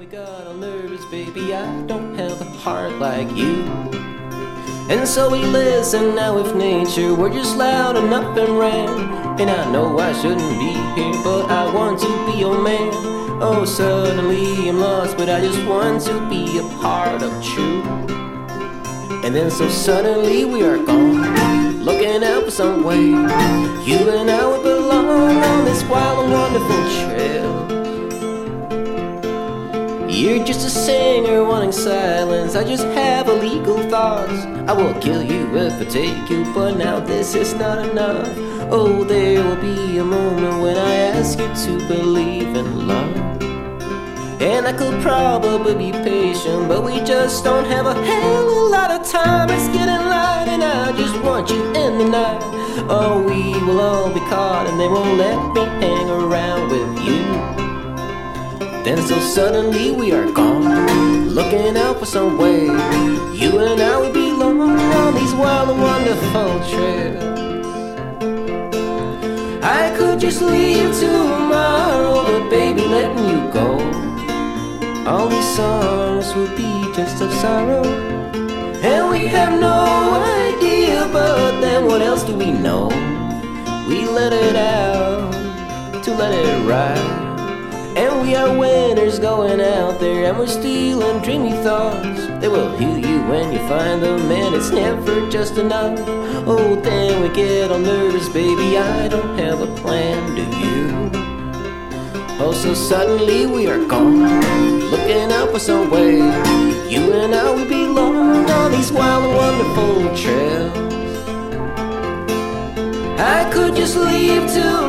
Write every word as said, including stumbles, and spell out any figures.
got all nervous, baby, I don't have a heart like you. And so we listen now with nature, we're just loud enough and ran. And I know I shouldn't be here, but I want to be your man. Oh, suddenly I'm lost, but I just want to be a part of you. And then so suddenly we are gone, looking out for some way. You and I would belong on this wild and wonderful trail. You're just a singer wanting silence, I just have illegal thoughts. I will kill you if I take you, but now this is not enough. Oh, there will be a moment when I ask you to believe in love. And I could probably be patient, but we just don't have a hell of a lot of time. It's getting light and I just want you in the night. Oh, we will all be caught and they won't let me hang around with you. Then so suddenly we are gone, looking out for some way. You and I, we belong on these wild and wonderful trails. I could just leave tomorrow, but baby, letting you go, all these songs would be just of sorrow. And we have no idea, but then what else do we know? We let it out to let it ride. And we are winners going out there, and we're stealing dreamy thoughts. They will heal you when you find them, and it's never just enough. Oh, then we get all nervous, baby, I don't have a plan, do you? Oh, so suddenly we are gone, looking out for some way. You and I, we belong on these wild and wonderful trails. I could just leave tomorrow,